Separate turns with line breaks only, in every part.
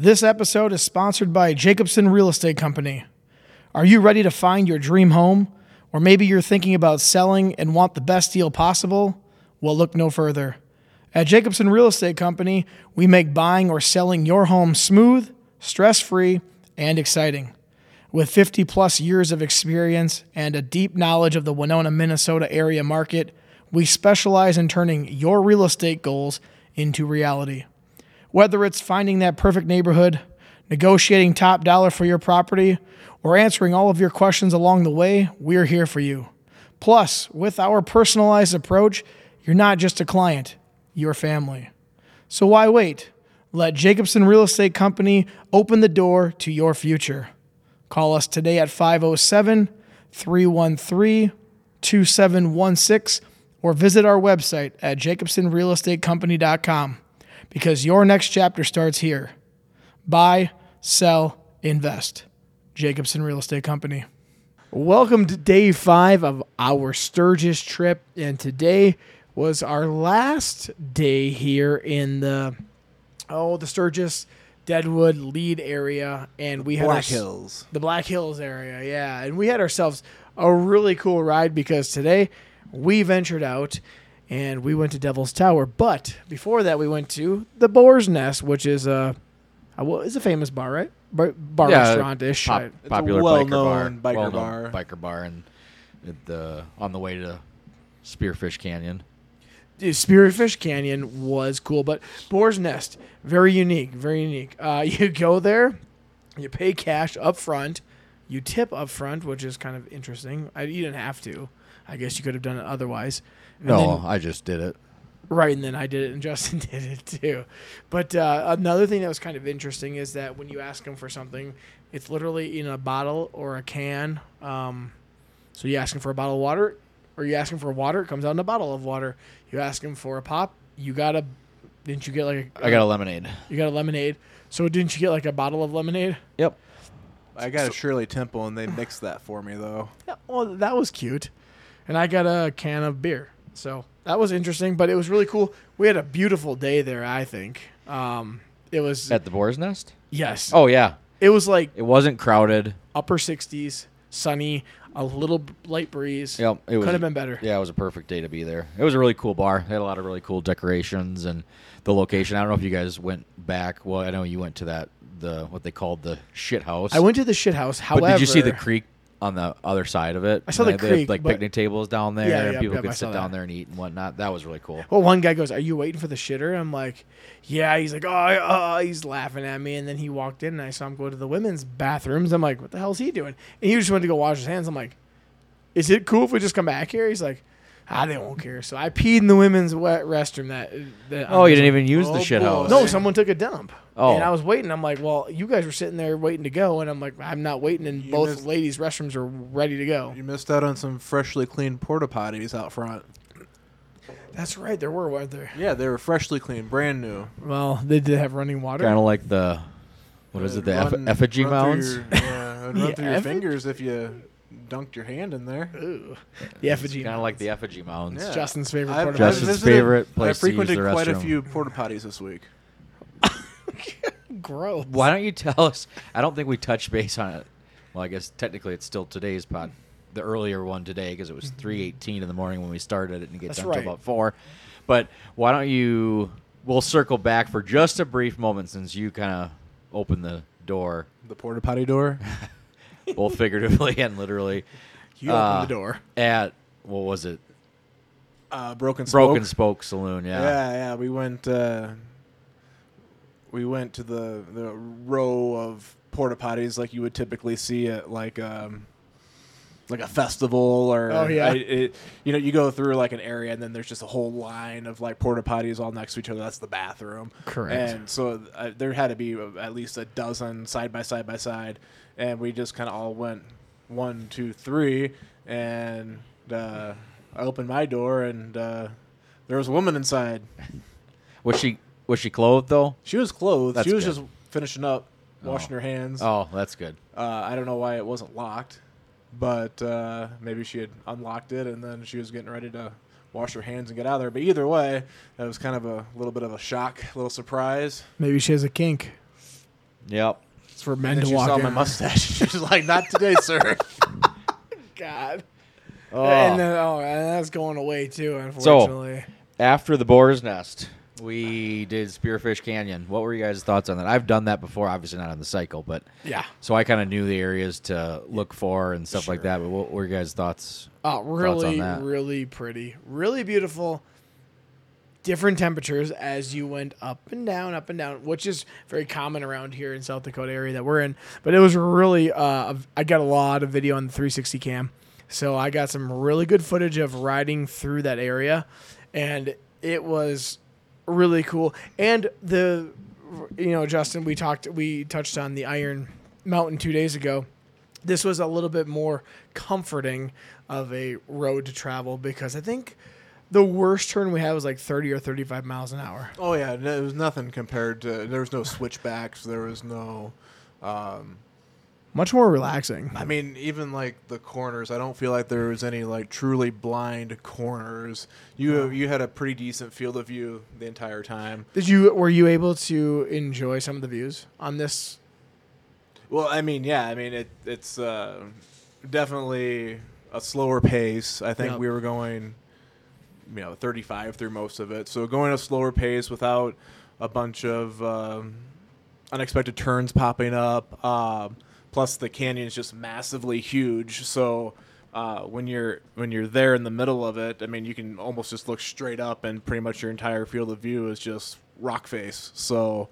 This episode is sponsored by Jacobson Real Estate Company. Are you ready to find your dream home? Or maybe you're thinking about selling and want the best deal possible? Well, look no further. At Jacobson Real Estate Company, we make buying or selling your home smooth, stress-free, and exciting. With 50-plus years of experience and a deep knowledge of the Winona, Minnesota area market, we specialize in turning your real estate goals into reality. Whether it's finding that perfect neighborhood, negotiating top dollar for your property, or answering all of your questions along the way, we're here for you. Plus, with our personalized approach, you're not just a client, you're family. So why wait? Let Jacobson Real Estate Company open the door to your future. Call us today at 507-313-2716 or visit our website at jacobsonrealestatecompany.com. Because your next chapter starts here. Buy, sell, invest. Jacobson Real Estate Company. Welcome to day 5 of our Sturgis trip. And today was our last day here in the Sturgis, Deadwood, Lead area. And we had
Black Hills.
The Black Hills area, yeah. And we had ourselves a really cool ride because today we ventured out and we went to Devil's Tower. But before that, we went to the Boar's Nest, which is a famous bar, right? Bar restaurant-ish.
Popular
well-known
biker
bar.
Biker bar and on the way to Spearfish Canyon.
Spearfish Canyon was cool, but Boar's Nest, very unique, very unique. You go there, you pay cash up front, you tip up front, which is kind of interesting. You didn't have to. I guess you could have done it otherwise.
I just did it.
Right, and then I did it, and Justin did it too. But another thing that was kind of interesting is that when you ask them for something, it's literally in a bottle or a can. So you ask them for a bottle of water, or you ask them for water, it comes out in a bottle of water. You ask them for a pop, didn't you get like
I got a lemonade.
You got a lemonade. So didn't you get like a bottle of lemonade?
Yep.
I got a Shirley Temple, and they mixed that for me, though.
Yeah, well, that was cute. And I got a can of beer. So that was interesting, but it was really cool. We had a beautiful day there, I think. It was
At the Boar's Nest?
Yes.
Oh, yeah.
It was like
It wasn't crowded.
upper 60s, sunny, a little light breeze.
Yep. It was,
Could have been better.
Yeah, it was a perfect day to be there. It was a really cool bar. They had a lot of really cool decorations and the location. I don't know if you guys went back. Well, I know you went to what they called the shit house.
I went to the shit house. However,
But did you see the creek on the other side of it?
I saw the
They had,
creek,
like
but-
picnic tables down there,
Yeah,
and
yep,
people
yep, I
could
saw
sit down
that.
there and eat and whatnot. That was really cool.
Well, one guy goes, "Are you waiting for the shitter?" I'm like, "Yeah." He's like, he's laughing at me. And then he walked in, and I saw him go to the women's bathrooms. I'm like, "What the hell is he doing?" And he just went to go wash his hands. I'm like, "Is it cool if we just come back here?" He's like, they won't care. So I peed in the women's wet restroom.
Oh, you didn't even use the shit
boy.
house?
No, someone took a dump.
Oh.
And I was waiting. I'm like, well, you guys were sitting there waiting to go. And I'm like, I'm not waiting. And
You
both
missed-
ladies' restrooms are ready to go.
You missed out on some freshly cleaned porta potties out front.
That's right. There weren't there?
Yeah, they were freshly cleaned, brand new.
Well, they did have running water.
Kind of like the, what is it, the effigy mounds?
It'd run
Yeah,
through your
effigy?
fingers if you dunked your hand in there.
Ooh. The effigy.
Kind of like the effigy mounds.
Yeah.
Justin's favorite
I've-
porta
I've
Justin's
visited-
favorite place
I
to use
frequented
the
quite a
restroom.
few porta potties this week.
Gross.
Why don't you tell us? I don't think we touched base on it. Well, I guess technically it's still today's pod, the earlier one today, because it was 3:18 in the morning when we started it and get
That's
done
right.
until about 4. But why don't you? We'll circle back for just a brief moment since you kind of opened the door,
The porta potty door.
both figuratively and literally.
You opened the door.
At what was it?
Broken Spoke.
Broken Spoke Saloon.
Yeah. We went to the row of porta potties like you would typically see at like a festival or
Oh, yeah.
You go through like an area and then there's just a whole line of like porta potties all next to each other. That's the bathroom.
Correct.
And so there had to be at least a dozen side by side, and we just kind of all went 1, 2, 3, and I opened my door and there was a woman inside.
Was she clothed though?
She was clothed.
That's
she was
good.
just finishing up, washing her hands.
Oh, that's good.
I don't know why it wasn't locked, but maybe she had unlocked it and then she was getting ready to wash her hands and get out of there. But either way, that was kind of a little bit of a shock, a little surprise.
Maybe she has a kink.
Yep.
It's for
And
men
then
to
she
walk
saw
in.
my mustache. She's like, "Not today, sir."
God.
Oh.
And then, and that's going away too, unfortunately.
After the Boar's Nest, we did Spearfish Canyon. What were you guys' thoughts on that? I've done that before, obviously not on the cycle, but
Yeah.
so I kind of knew the areas to look for and stuff like that. But what were your guys' thoughts?
Oh, really,
that?
really pretty. Really beautiful. Different temperatures as you went up and down, which is very common around here in South Dakota area that we're in. But it was really, I got a lot of video on the 360 cam. So I got some really good footage of riding through that area. And it was really cool. And Justin, we touched on the Iron Mountain 2 days ago. This was a little bit more comforting of a road to travel because I think the worst turn we had was like 30 or 35 miles an hour.
Oh yeah, it was nothing compared to. There was no switchbacks. There was no.
Much more relaxing.
I mean, even like the corners, I don't feel like there was any like truly blind corners. You had a pretty decent field of view the entire time.
Were you able to enjoy some of the views on this?
Well, I mean, yeah, it's definitely a slower pace. I think
Yep.
we were going, 35 through most of it. So going a slower pace without a bunch of unexpected turns popping up. Plus, the canyon is just massively huge. So when you're there in the middle of it, I mean, you can almost just look straight up, and pretty much your entire field of view is just rock face. So,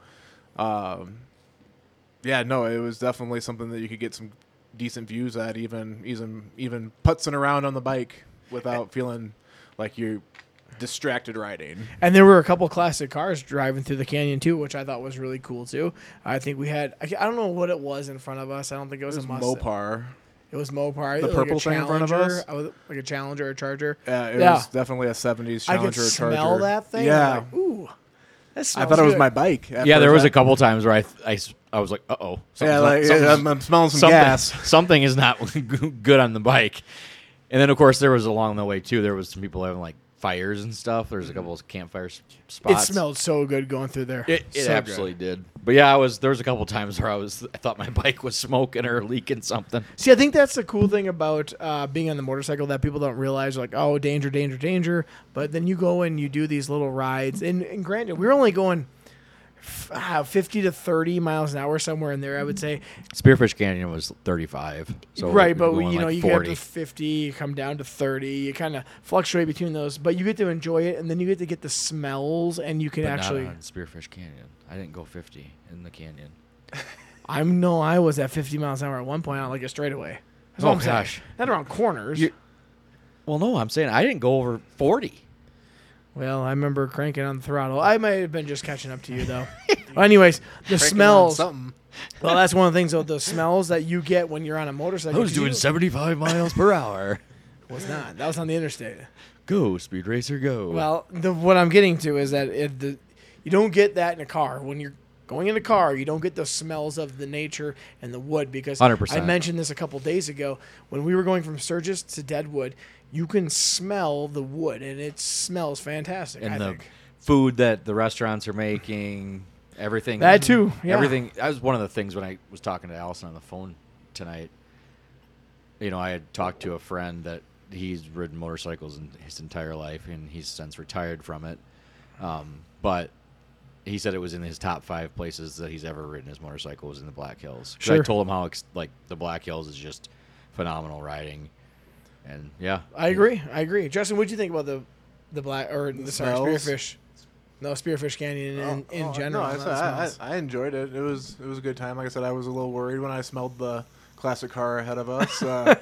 yeah, no, it was definitely something that you could get some decent views at, even putzing around on the bike without feeling like you're distracted riding.
And there were a couple classic cars driving through the canyon too, which I thought was really cool too. I think we had, I don't know what it was in front of us. I don't think it was a Mustang.
Mopar.
It was Mopar.
The
Like
purple
a
thing in front of
Challenger.
us?
Like a Challenger or Charger.
Yeah, it
Yeah.
was definitely a 70s
I could
Challenger or Charger.
smell that thing.
Yeah.
I'm like, ooh, that
I
smells
thought it was
good.
my bike. at
Yeah, there
first.
was a couple times where I was like, uh-oh.
Yeah, like, I'm smelling some
something,
gas.
something is not good on the bike. And then, of course, there was along the way, too, there was some people having, like, fires and stuff. There was a couple of campfire
It
spots.
smelled so good going through there.
It
So
absolutely
good.
did. But yeah, there was a couple times where I thought my bike was smoking or leaking something.
See, I think that's the cool thing about being on the motorcycle that people don't realize. Like, oh, danger, danger, danger. But then you go and you do these little rides. And granted, we were only going 50 to 30 miles an hour, somewhere in there, I would say.
Spearfish Canyon was 35. So
Right,
we were
but
going like
you get up
40.
to 50, you come down to 30. You kind of fluctuate between those. But you get to enjoy it, and then you get to get the smells, and you can
But
actually...
not on Spearfish Canyon. I didn't go 50 in the canyon.
I was at 50 miles an hour at one point on like a straightaway. That's what
Oh,
I'm saying.
gosh.
Not around corners.
Well, no, I'm saying I didn't go over 40.
Well, I remember cranking on the throttle. I might have been just catching up to you, though. Well, anyways, the
Cranking on
smells.
something.
Well, that's one of the things, though. The smells that you get when you're on a motorcycle.
I was
'cause
doing
you-
75 miles per hour.
Was not. That was on the interstate.
Go, Speed Racer, go.
Well, what I'm getting to is that you don't get that in a car. When you're going in a car, you don't get the smells of the nature and the wood because
100%.
I mentioned this a couple days ago. When we were going from Sturgis to Deadwood, you can smell the wood, and it smells fantastic,
and
I
the
think.
food that the restaurants are making, everything.
That too, yeah.
Everything. That was one of the things when I was talking to Allison on the phone tonight. I had talked to a friend that he's ridden motorcycles in his entire life, and he's since retired from it. But he said it was in his top 5 places that he's ever ridden his motorcycle was in the Black Hills. 'Cause
Sure.
I told him how the Black Hills is just phenomenal riding, and yeah,
I agree. Justin, what do you think about the black or the
smells?
Spearfish? No, Spearfish Canyon in general.
No,
not the smells.
I enjoyed it. It was a good time. Like I said, I was a little worried when I smelled the classic car ahead of us.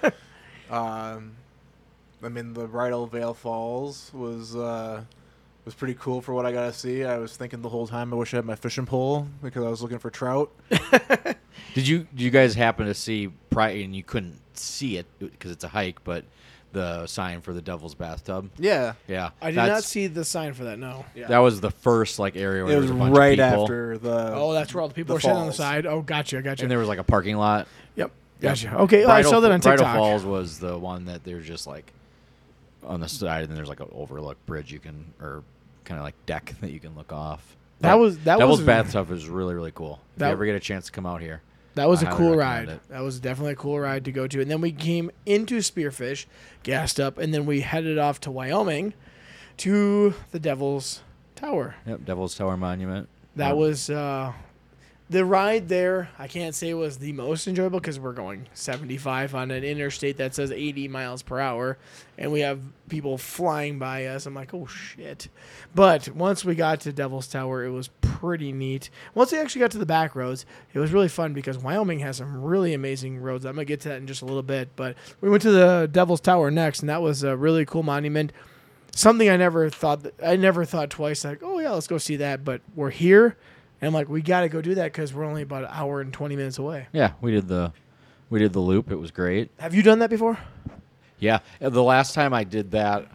I mean, the Bridal Veil Falls was pretty cool for what I got to see. I was thinking the whole time I wish I had my fishing pole because I was looking for trout.
Did you guys happen to see and you couldn't see it because it's a hike, but the sign for the Devil's Bathtub?
Yeah.
Yeah,
I did not see the sign for that. No.
Yeah.
That was the first area where
It
there
was
was a bunch
right
of people,
after the.
Oh, that's where all the people
the
are sitting on the
falls.
side. Oh, gotcha.
and there was like a parking lot.
Yep. Gotcha. Okay, I saw that on
Bridal
TikTok.
Falls was the one that there's just like on the side, and then there's like an overlook bridge you can, or kind of like deck that you can look off.
Devil's
Bathtub is really, really cool. If
That-
you ever get a chance to come out here.
That was
I
a
highly
cool
recommend
ride.
it.
That was definitely a cool ride to go to. And then we came into Spearfish, gassed up, and then we headed off to Wyoming to the Devil's Tower.
Yep, Devil's Tower Monument.
That
Yep.
was the ride there. I can't say was the most enjoyable because we're going 75 on an interstate that says 80 miles per hour, and we have people flying by us. I'm like, oh shit! But once we got to Devil's Tower, it was pretty neat. Once we actually got to the back roads, it was really fun because Wyoming has some really amazing roads. I'm gonna get to that in just a little bit, but we went to the Devil's Tower next, and that was a really cool monument. Something I never thought twice. Like, oh yeah, let's go see that. But we're here. And I'm like, we got to go do that because we're only about an hour and 20 minutes away.
Yeah, we did the loop. It was great.
Have you done that before?
Yeah, the last time I did that,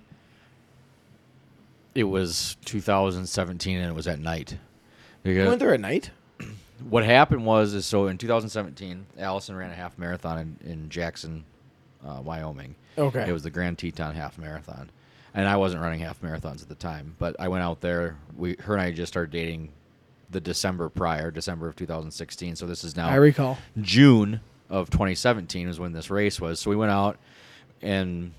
it was 2017, and it was at night.
You
Because
went there at night?
what happened was so in 2017, Allison ran a half marathon in Jackson, Wyoming.
Okay.
It was the Grand Teton half marathon, and I wasn't running half marathons at the time. But I went out there. Her and I just started dating the December prior, December of 2016. So this is now
I recall.
June of 2017 was when this race was. So we went out, and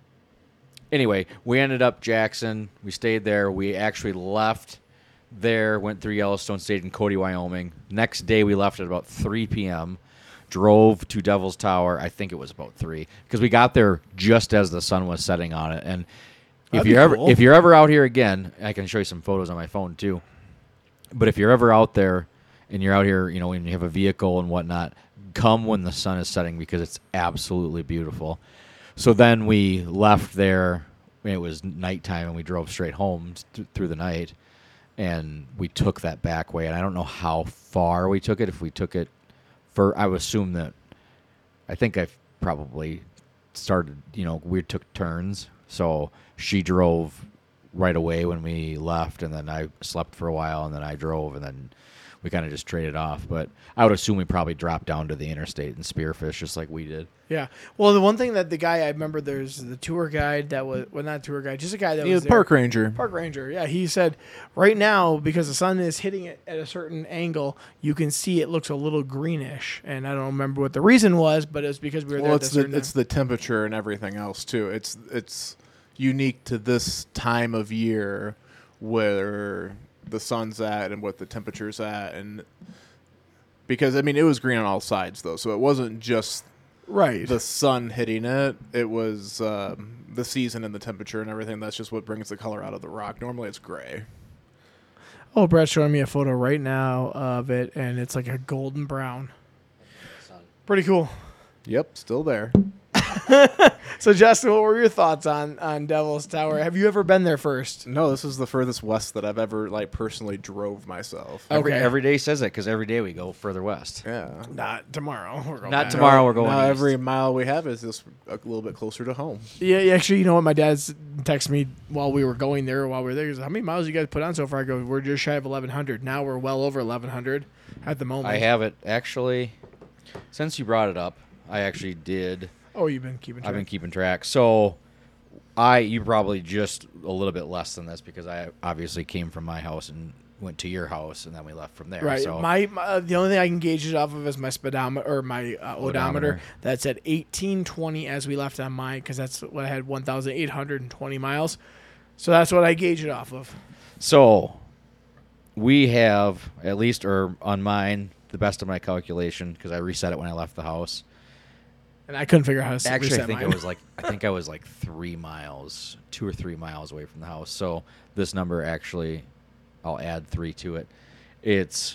anyway, we ended up Jackson. We stayed there. We actually left there, went through Yellowstone, stayed in Cody, Wyoming. Next day, we left at about 3 p.m., drove to Devil's Tower. I think it was about 3, because we got there just as the sun was setting on it. And
That'd be cool.
if you're ever out here again, I can show you some photos on my phone too. But if you're ever out there and you're out here, you know, and you have a vehicle and whatnot, come when the sun is setting because it's absolutely beautiful. So then we left there. It was nighttime, and we drove straight home through the night, and we took that back way. And I don't know how far we took it. If we took it I would assume that, I think I probably started, you know, we took turns. So she drove right away when we left, and then I slept for a while, and then I drove, and then we kind of just traded off. But I would assume we probably dropped down to the interstate and spearfish just like we did.
Yeah. Well, the one thing that the guy, I remember there's the tour guide that was, well, not tour guide, just a guy that
He
was
was
there.
park ranger.
Park ranger, yeah. He said right now, because the sun is hitting it at a certain angle, you can see it looks a little greenish. And I don't remember what the reason was, but it was because we were there
Well,
at a certain
it's the temperature and everything else too. It's unique to this time of year where the sun's at and what the temperature's at, and because I mean it was green on all sides though, so it wasn't just
right.
the sun hitting it. It was the season and the temperature and everything. That's just what brings the color out of the rock. Normally it's gray.
Oh, Brett's showing me a photo right now of it, and it's like a golden brown. Pretty cool.
Yep, still there.
So, Justin, what were your thoughts on Devil's Tower? Have you ever been there first?
No, this is the furthest west that I've ever like personally drove myself.
Okay.
Every day says it because every day we go further west.
Yeah.
Not tomorrow. We're going
Not
back.
tomorrow. We're going
Now
east.
every mile we have is just a little bit closer to home.
Yeah, actually, you know what? My dad's texted me while we were going there, while we were there. He goes, how many miles you guys put on so far? I go, we're just shy of 1,100. Now we're well over 1,100 at the moment.
I have it actually. Since you brought it up, I actually did.
Oh, you've been keeping track.
I've been keeping track. So, you probably just a little bit less than this because I obviously came from my house and went to your house, and then we left from there.
Right.
So
My the only thing I can gauge it off of is my speedometer or my odometer. That's at 1820 as we left on mine because that's what I had 1,820 miles. So that's what I gauge it off of.
So, we have at least, or on mine, the best of my calculation because I reset it when I left the house.
And I couldn't figure out how to
Actually,
reset
I think
mine.
I was like 3 miles, 2 or 3 miles away from the house. So this number actually, I'll add 3 to it. It's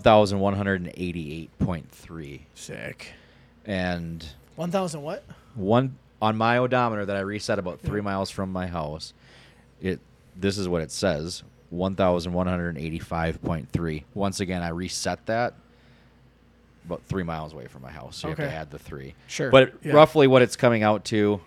1,188.3.
Sick.
And
1,000 what?
one on my odometer that I reset about 3 miles from my house. This is what it says: 1,185.3. Once again, I reset that about 3 miles away from my house, so you have
Okay.
to add the 3.
Sure.
But
Yeah.
roughly what it's coming out to.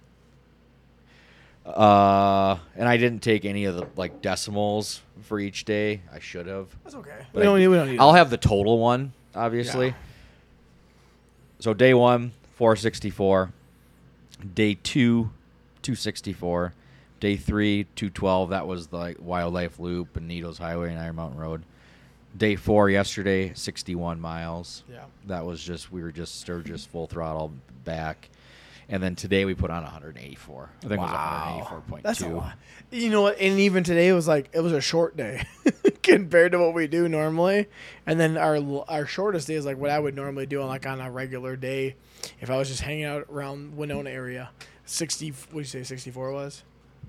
And I didn't take any of the like decimals for each day. I should have.
That's okay.
But
We don't need
I'll have the total one, obviously.
Yeah.
So day 1, 464. Day 2, 264. Day 3, 212. That was the Wildlife Loop and Needles Highway and Iron Mountain Road. Day 4 yesterday, 61 miles.
Yeah.
That was we were just Sturgis full throttle back. And then today we put on 184. I think it was 184.2.
That's a lot. You know what? And even today it was a short day compared to what we do normally. And then our shortest day is like what I would normally do on a regular day if I was just hanging out around Winona area. 60. What did you say? 64 was.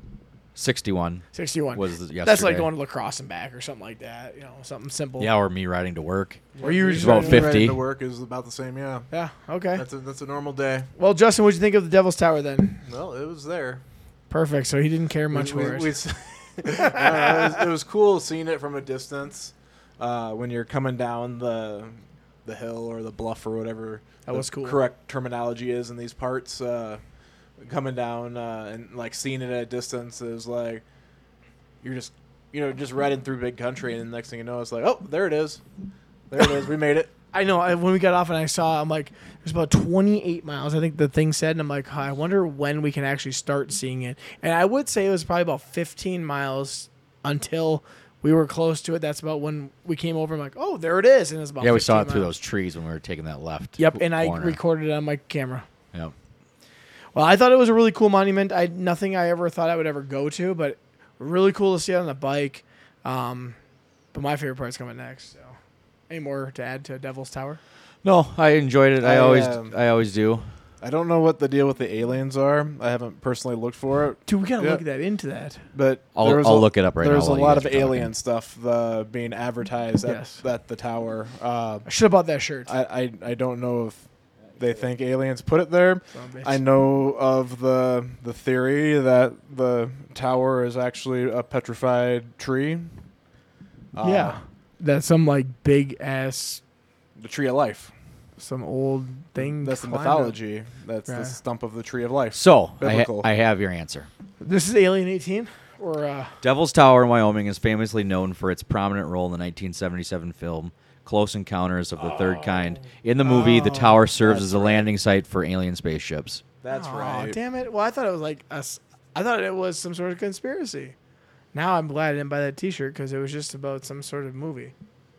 61.
61
was yesterday.
That's like going to La Crosse and back or something like that. Something simple.
Yeah, or me riding to work.
Or you were just
about
Me
50.
riding to work is about the same. Yeah.
Yeah. Okay.
That's a normal day.
Well, Justin, what'd you think of the Devil's Tower then?
Well, it was there.
Perfect. So he didn't care much for it.
It was cool seeing it from a distance when you're coming down the hill or the bluff or whatever.
That was cool.
Correct terminology is in these parts. Coming down and like seeing it at a distance is like you're just just riding through big country, and the next thing you know, it's like, oh, there it is, we made it.
I know. When we got off and I saw, I'm like, there's about 28 miles, I think the thing said, and I'm like, I wonder when we can actually start seeing it. And I would say it was probably about 15 miles until we were close to it. That's about when we came over. I'm like, oh, there it is, and it's about
Yeah, we saw it
15
through
miles.
those trees when we were taking that left.
Yep, and I
corner.
recorded it on my camera.
Yep.
Well, I thought it was a really cool monument. Nothing I ever thought I would ever go to, but really cool to see it on the bike. But my favorite part's coming next. So, any more to add to Devil's Tower?
No, I enjoyed it. I always do.
I don't know what the deal with the aliens are. I haven't personally looked for it,
Dude, we gotta
Yeah.
look into that.
but
I'll look it up right now.
There's a
while you
lot
guys
of
are talking.
alien stuff being advertised
Yes.
at the tower.
I should have bought that shirt.
I don't know if they think aliens put it there.
Son of a bitch.
I know of the theory that the tower is actually a petrified tree.
Yeah, that's some big ass,
The tree of life.
some old thing.
That's the
climbed
mythology. That's
Yeah.
the stump of the tree of life.
So
Biblical.
I have your answer.
up. This is Alien 18, or
Devil's Tower in Wyoming is famously known for its prominent role in the 1977 film Close Encounters of the Third Kind. In the movie, the tower serves
that's
as a landing site for alien spaceships.
That's right.
Damn it! Well, I thought it was I thought it was some sort of conspiracy. Now I'm glad I didn't buy that T-shirt because it was just about some sort of movie.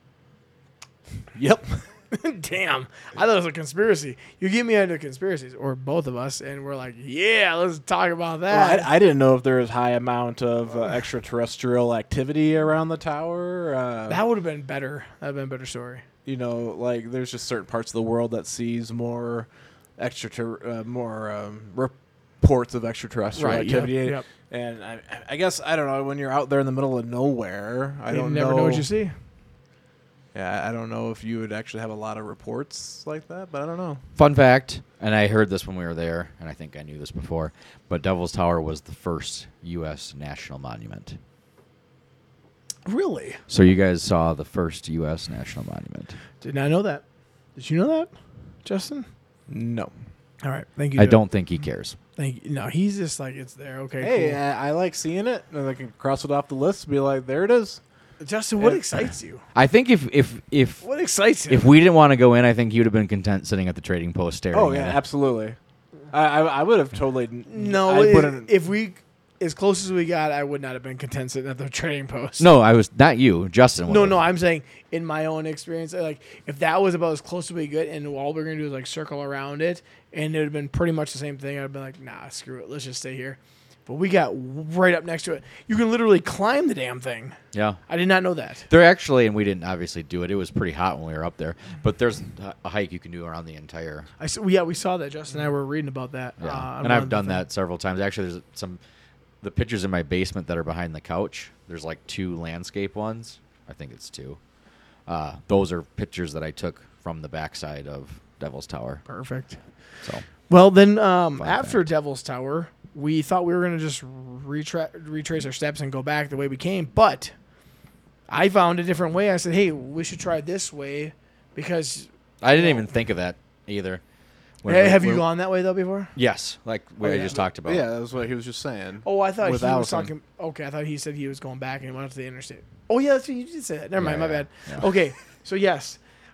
Yep.
Damn, I thought it was a conspiracy. You get me into conspiracies, or both of us, and we're like, yeah, let's talk about that.
Well, I didn't know if there was high amount of extraterrestrial activity around the tower.
That would have been better. That would have been a better story.
There's just certain parts of the world that sees more reports of extraterrestrial
Right, yep,
activity.
yep.
And I guess I don't know, when you're out there in the middle of nowhere, I
You
don't
never know what you see.
Yeah, I don't know if you would actually have a lot of reports like that, but I don't know.
Fun fact, and I heard this when we were there, and I think I knew this before, but Devil's Tower was the first U.S. national monument.
Really?
So you guys saw the first U.S. national monument.
Did not know that. Did you know that, Justin?
No.
All right. Thank you.
I
Joe.
don't think he cares.
Thank you. No, he's just like, it's there. Okay.
Hey,
cool.
I like seeing it, and I can cross it off the list and be like, there it is.
Justin, what excites you?
I think if
What excites you?
if we didn't want to go in, I think you'd have been content sitting at the trading post staring.
Oh, yeah,
at it.
absolutely. I would have totally...
No,
I wouldn't...
if we, as close as we got, I would not have been content sitting at the trading post.
No, I was not you, Justin.
No,
would've.
no, I'm saying in my own experience, if that was about as close as we get, and all we're gonna do is circle around it, and it would have been pretty much the same thing, I'd been like, nah, screw it, let's just stay here. But we got right up next to it. You can literally climb the damn thing.
Yeah.
I did not know that.
There actually, and we didn't obviously do it. It was pretty hot when we were up there. But there's a hike you can do around the entire.
We saw that. Justin and I were reading about that.
Yeah.
On
And
one
I've
of the
done
things.
that several times. Actually, there's the pictures in my basement that are behind the couch. There's 2 landscape ones. I think it's 2. Those are pictures that I took from the backside of Devil's Tower.
Perfect.
So
Well, then after
fact.
Devil's Tower, we thought we were going to just retrace our steps and go back the way we came. But I found a different way. I said, hey, we should try this way because...
I didn't even think of that either.
Have you gone that way, though, before?
Yes, like we
Oh, yeah.
just talked about.
Yeah, that was what he was just saying.
Oh, I thought
With
he was
Allison.
talking... Okay, I thought he said he was going back and went up to the interstate. Oh, yeah, that's what you did say that. Never mind, my
Yeah,
bad.
yeah.
Okay, so yes,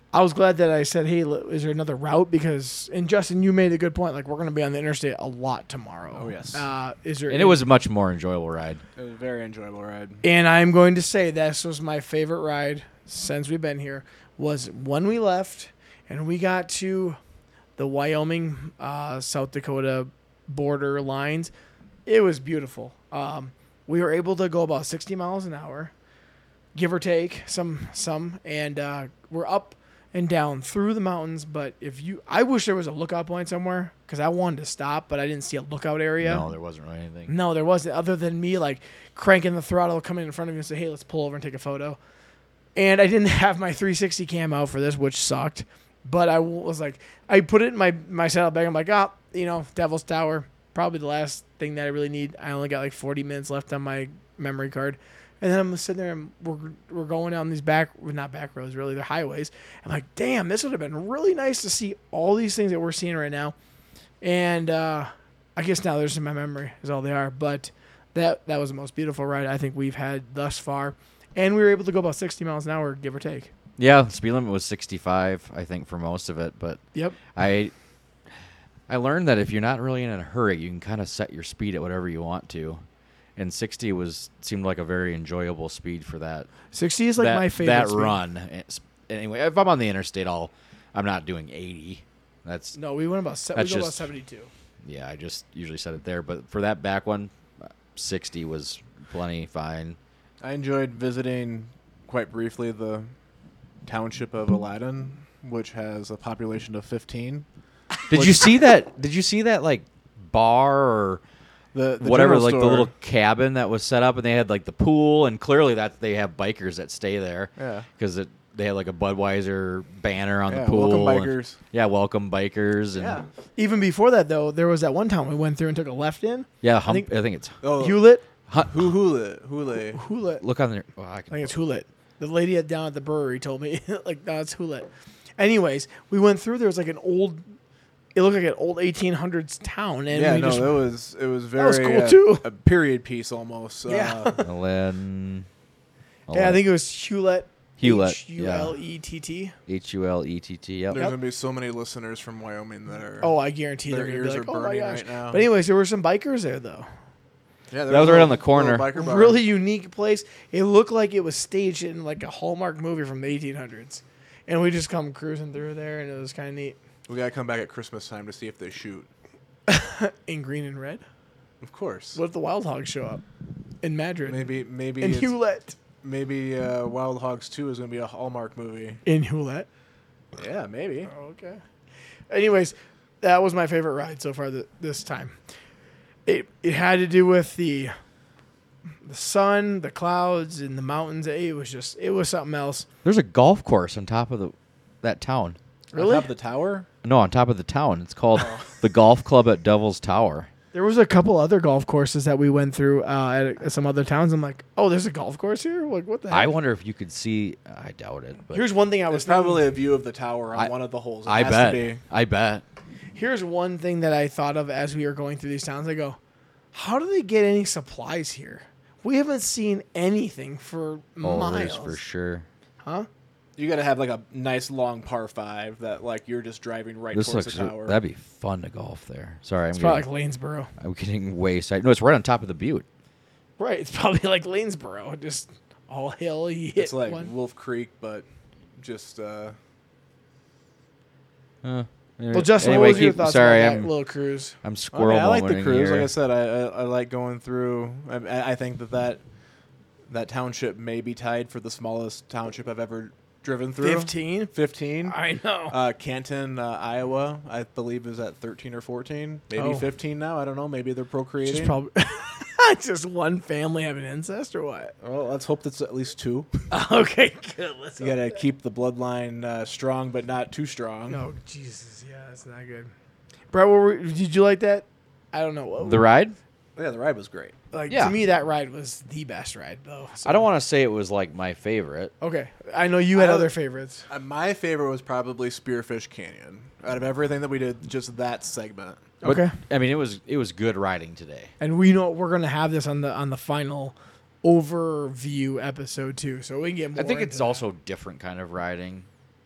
I was glad that I said, hey, is there another route? Because, and Justin, you made a good point. Like, we're going to be on the interstate a lot tomorrow.
Oh, yes.
Is there?
And it was a much more enjoyable ride.
It was a very enjoyable ride.
And I'm going to say this was my favorite ride since we've been here. Was when we left and we got to the Wyoming, South Dakota border lines. It was beautiful. We were able to go about 60 miles an hour, give or take some, and we're up and down through the mountains. But I wish there was a lookout point somewhere because I wanted to stop, but I didn't see a lookout area.
No, there wasn't really anything.
No, there wasn't, other than me like cranking the throttle, coming in front of you and say, hey, let's pull over and take a photo. And I didn't have my 360 cam out for this, which sucked. But I was like, I put it in my saddlebag. I'm like, Devil's Tower, probably the last thing that I really need. I only got like 40 minutes left on my memory card. And then I'm sitting there and we're going down these not back roads, really, they're highways. I'm like, damn, this would have been really nice to see all these things that we're seeing right now. And I guess now there's in my memory is all they are. But that was the most beautiful ride I think we've had thus far. And we were able to go about 60 miles an hour, give or take.
Yeah, the speed limit was 65, I think, for most of it. But
Yep.
I learned that if you're not really in a hurry, you can kind of set your speed at whatever you want to. And 60 seemed like a very enjoyable speed for that.
60 is like my favorite
that
speed.
run. Anyway, if I'm on the interstate, I'm not doing 80.
No, we went about
That's
about
just-
72.
Yeah, I just usually set it there. But for that back one, 60 was plenty fine.
I enjoyed visiting quite briefly the township of Aladdin, which has a population of 15.
Did you see that? Did you see that like bar or
The
whatever,
general
like the
store-
little cabin that was set up, and they had like the pool, and clearly they have bikers that stay there.
Yeah.
Because they had like a Budweiser banner on
Yeah,
the pool.
welcome
and-
bikers.
yeah, welcome bikers. And
Yeah.
Even before that, though, there was that one town we went through and took a left in.
yeah,
I think-
I think it's
Oh,
Hewlett.
Hule.
Hewlett.
look on there. Oh,
I think it's Hewlett. The lady down at the brewery told me, like, no, it's Hewlett. Anyways, we went through. There was like it looked like an old 1800s town. And
Yeah,
we
no,
just,
it was very
was cool, too.
a period piece almost.
Yeah.
Aladdin.
yeah, I think it was Hewlett.
Hewlett,
Hewlett.
H-U-L-E-T-T. Yep.
There's
Yep.
gonna be so many listeners from Wyoming that are.
Oh, I guarantee
Their
they're going to
ears
be
are
like, oh my
burning
gosh.
right now.
But anyways, there were some bikers there, though.
Yeah,
That was right on the
little
corner.
biker bar.
Really unique place. It looked like it was staged in like a Hallmark movie from the 1800s. And we just come cruising through there, and it was kind of neat.
We gotta come back at Christmas time to see if they shoot.
In green and red.
Of course.
What if the Wild Hogs show up in Madrid?
Maybe
In
it's-
Hewlett.
Maybe Wild Hogs 2 is gonna be a Hallmark movie.
In Hewlett.
Yeah, maybe.
Oh, okay. Anyways, that was my favorite ride so far this time. It had to do with the sun, the clouds, and the mountains. It was something else.
There's a golf course on top of that town.
Really?
On top of the tower?
No, on top of the town. It's called the Golf Club at Devil's Tower.
There was a couple other golf courses that we went through at some other towns. I'm like, oh, there's a golf course here? Like, what the heck?
I wonder if you could see. I doubt it. But
Here's one thing I was
It's probably a view of the tower on one of the holes. It
I
has
bet.
To be.
I bet.
Here's one thing that I thought of as we were going through these towns. I go, how do they get any supplies here? We haven't seen anything for
Oh,
miles.
there's for sure.
Huh?
You gotta have like a nice long par 5 that like you're just driving right
This
towards
looks.
the tower.
That'd be fun to golf there. Sorry,
It's probably like Lanesboro.
I'm getting way side. No, it's right on top of the butte.
Right. It's probably like Lanesboro. Just all hill. You hit
It's like
one.
Wolf Creek, but just
Well, Justin, what was your thoughts
sorry,
about that
I'm
little cruise?
squirrel
I like the
momenting
cruise.
here.
Like I said, I like going through. I think that township may be tied for the smallest township I've ever driven through.
15?
15.
I know.
Canton, Iowa, I believe is at 13 or 14, maybe
Oh.
15 now. I don't know. Maybe they're procreating.
Just probably just one family having incest or what?
Well, let's hope that's at least 2.
Okay, good. Let's
You gotta keep the bloodline strong, but not too strong.
Oh, Jesus. Yeah, that's not good. Brett, did you like that? I don't know. What,
The ride?
Yeah, the ride was great.
like
Yeah.
to me, that ride was the best ride, though. So-
I don't want to say it was like my favorite.
Okay, I know you had
I-
other favorites.
My favorite was probably Spearfish Canyon. Out of everything that we did, just that segment.
But,
Okay,
I mean, it was good riding today.
and we know we're gonna have this on the final overview episode too, so we can get more.
I think
into
it's
that.
also different kind of riding.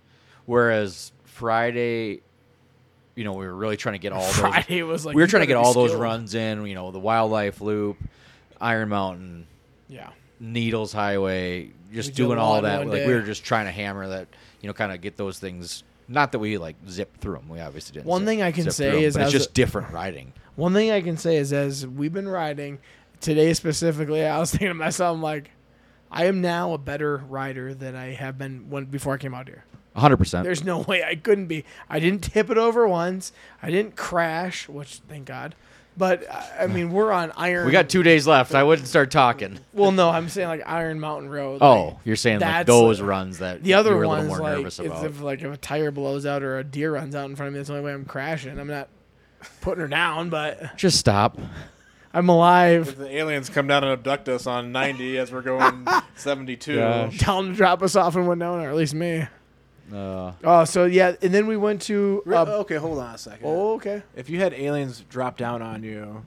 Whereas Friday, we were really trying to get all those.
Friday was like
We were
you
trying to get
better be
all those
skilled.
runs in. The Wildlife Loop, Iron Mountain,
Yeah.
Needles Highway, just
We did
doing
them
all
all in
that.
one
Like
day.
we were just trying to hammer that. Kind of get those things. Not that we like zip through them. We obviously didn't.
One thing I can
zip
say
through 'em,
is
but it's
as
just
a-
different riding.
One thing I can say is as we've been riding today specifically, I was thinking to myself, I'm like, I am now a better rider than I have been before I came out here.
100%.
There's no way I couldn't be. I didn't tip it over once. I didn't crash, which thank God. But I mean, we're on Iron.
We got 2 days left. I wouldn't start talking.
Well, no, I'm saying like Iron Mountain Road.
Oh,
like,
you're saying like
that's,
those runs that
the other
you were a
ones
little more
like
nervous
it's
about.
if a tire blows out or a deer runs out in front of me. That's the only way I'm crashing. I'm not putting her down, but
Just stop.
I'm alive.
If the aliens come down and abduct us on 90 as we're going 72.
Gosh.
Tell them to drop us off in Winona, or at least me.
Uh,
Oh, so yeah, and then we went to.
Okay, hold on a second.
Oh, okay.
If you had aliens drop down on you,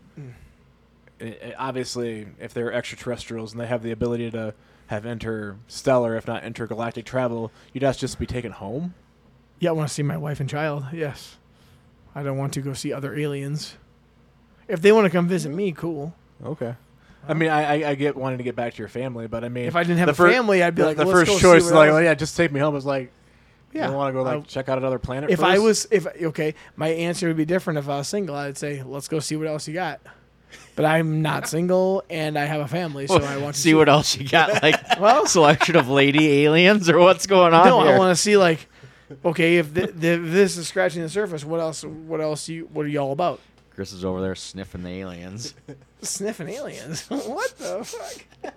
obviously, if they're extraterrestrials and they have the ability to have interstellar, if not intergalactic travel, you'd just be taken home?
Yeah, I want to see my wife and child. Yes, I don't want to go see other aliens. If they want to come visit me, cool.
Okay. I mean, I get wanting to get back to your family, but I mean,
If I didn't have
the
a family, I'd be like,
the
let's
first
go
choice
see
is
what
like,
else.
oh, yeah, just take me home. It's like,
Yeah,
you want to go like
I'll-
check out another planet.
If
first?
I was, my answer would be different. If I was single, I'd say, let's go see what else you got. But I'm not single, and I have a family, so I want to
see what else you got. Like
Well-
selection of lady aliens or what's going on
No,
here?
I want to see like, okay, if this is scratching the surface, what else? What are you all about?
Chris is over there sniffing the aliens.
Sniffing aliens. What the fuck?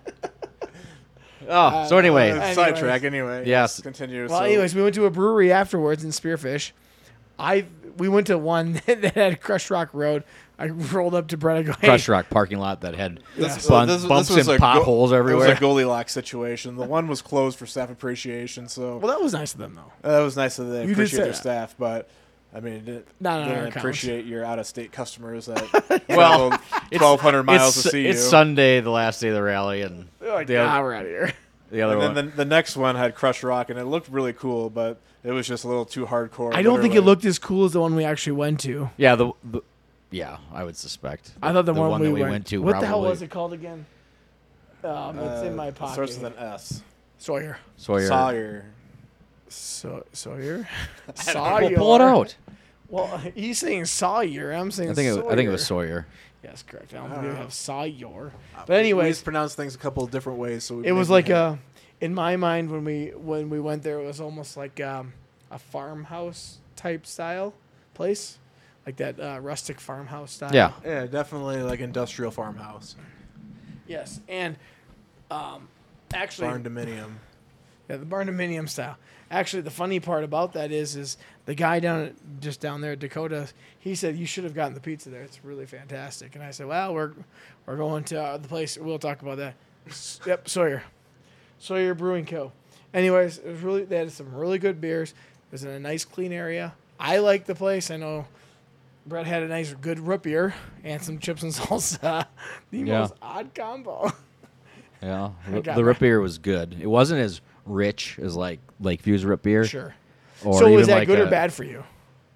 Oh, so anyway,
anyways.
sidetrack anyway.
Yes.
Continue.
Well,
so,
anyways, we went to a brewery afterwards in Spearfish. We went to one that had Crush Rock Road. I rolled up to Brett. I go, hey,
Crush Rock parking lot that had
This
bumps
was
and
a
potholes everywhere.
It was a Goldilocks situation. The one was closed for staff appreciation, so
well, that was nice of them though.
that was nice that they
You did
appreciate
say
their
that.
staff. But I mean,
Not on our
didn't
account.
appreciate your out-of-state customers that
Well,
traveled 1,200 miles to see you.
It's Sunday, the last day of the rally, and
They're like,
the,
we're out of here.
the other
And
one.
then the next one had Crush Rock, and it looked really cool, but it was just a little too hardcore.
I don't think it
literally.
looked as cool as the one we actually went to.
Yeah, yeah, I would suspect.
I thought the one
that
we
went to.
What the hell
probably
was it called again? It's in my pocket.
Starts with an S.
Sawyer.
Sawyer.
Sawyer.
Sawyer.
Well,
Sawyer.
pull it out.
Well, he's saying Sawyer. I'm saying
I think it was
Sawyer.
Sawyer.
Yes, correct. I don't think we have Sawyer. But
We
anyways,
just pronounce things a couple of different ways. So
it was like in my mind when we went there, it was almost like a farmhouse type style place, like that rustic farmhouse style.
yeah, definitely like industrial farmhouse,
Yes, and actually,
barn dominium.
yeah, the barn dominium style. Actually, the funny part about that is the guy just down there at Dakota. He said you should have gotten the pizza there. It's really fantastic. And I said, well, we're going to the place. We'll talk about that. Yep, Sawyer Brewing Co. Anyways, it was they had some really good beers. It was in a nice, clean area. I liked the place. I know Brett had a nice, good root beer and some chips and salsa. The
Yeah.
most odd combo.
Yeah,
I got
the root
my-
beer was good. It wasn't as rich as like Lakeview's root beer.
Sure.
Or
So
even
was that
like
good or bad for you?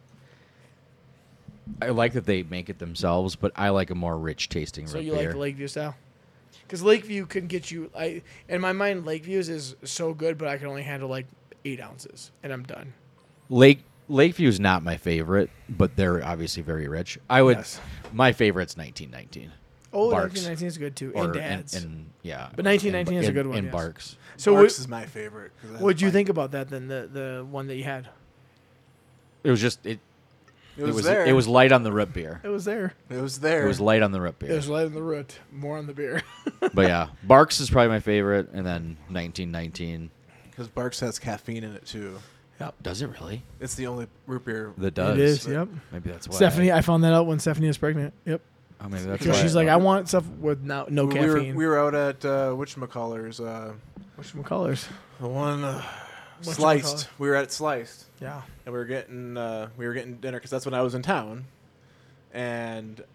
I like that they make it themselves, but I like a more rich tasting
So
root
you
beer.
like the Lakeview style? Because Lakeview can get you. In my mind, Lakeview's is so good, but I can only handle like 8 ounces, and I'm done.
Lakeview's not my favorite, but they're obviously very rich. I would.
Yes.
My favorite's 1919.
Oh,
Barks.
1919 is good too,
Or
and Dad's.
and yeah.
But 1919 is a good one,
And
yes.
Barks.
So
Barks is my favorite. 'cause it has
what'd you
bite.
think about that then? The one that you had?
It was just it.
It was there.
It was light on the root beer.
It was there.
It was there.
It was light on the root
It
beer.
was light on the root, more on the beer.
But yeah, Barks is probably my favorite, and then 1919.
because Barks has caffeine in it too.
Does it really?
It's the only root beer.
That does.
It is. Yep.
Maybe that's why.
Stephanie, I found that out when Stephanie was pregnant. Yep.
Oh, maybe that's
Because
why.
she's like, I want stuff with no
we were
caffeine.
we were out at whatchamacallers,
Whatchamacallers?
the one
Whatchamacallit?
Sliced. We were at Sliced,
Yeah.
and we were getting dinner because that's when I was in town, and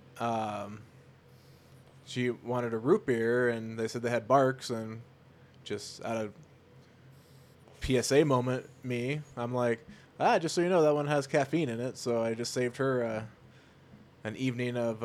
she wanted a root beer, and they said they had Barks, and just out of PSA moment me. I'm like, just so you know, that one has caffeine in it. So I just saved her an evening of.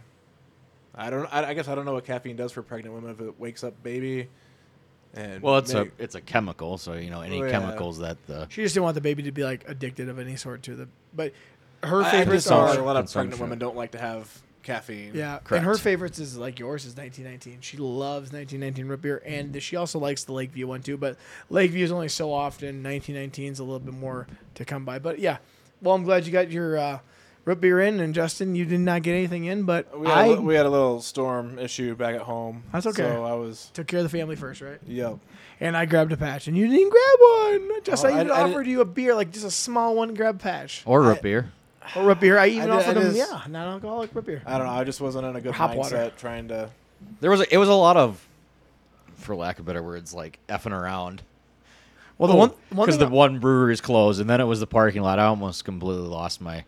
I guess I don't know what caffeine does for pregnant women if it wakes up baby. And
Well, it's a chemical, so any
Oh, yeah.
chemicals that the
She just didn't want the baby to be like addicted of any sort to the. But her
I
favorites
just know
are
a lot of
consumption.
pregnant women don't like to have caffeine.
yeah,
Correct.
and her favorites is like yours is 1919. She loves 1919 root beer, and she also likes the Lakeview one too. But Lakeview is only so often. 1919 is a little bit more to come by. But yeah, well, I'm glad you got your root beer in, and Justin, you did not get anything in, but
We
I
had a little storm issue back at home.
That's okay.
So I was.
took care of the family first, right?
Yep.
And I grabbed a patch, and you didn't grab one. Just
Oh,
I even
I
offered you a beer, like just a small one, grab patch
or root beer.
or root beer. I even
I
offered him,
just-
non-alcoholic root beer.
I don't know. I just wasn't in a good
Hop
mindset
water.
trying to.
It was a lot of, for lack of better words, like effing around.
Well, the one
Because
thing
the one brewery is closed, and then it was the parking lot. I almost completely lost my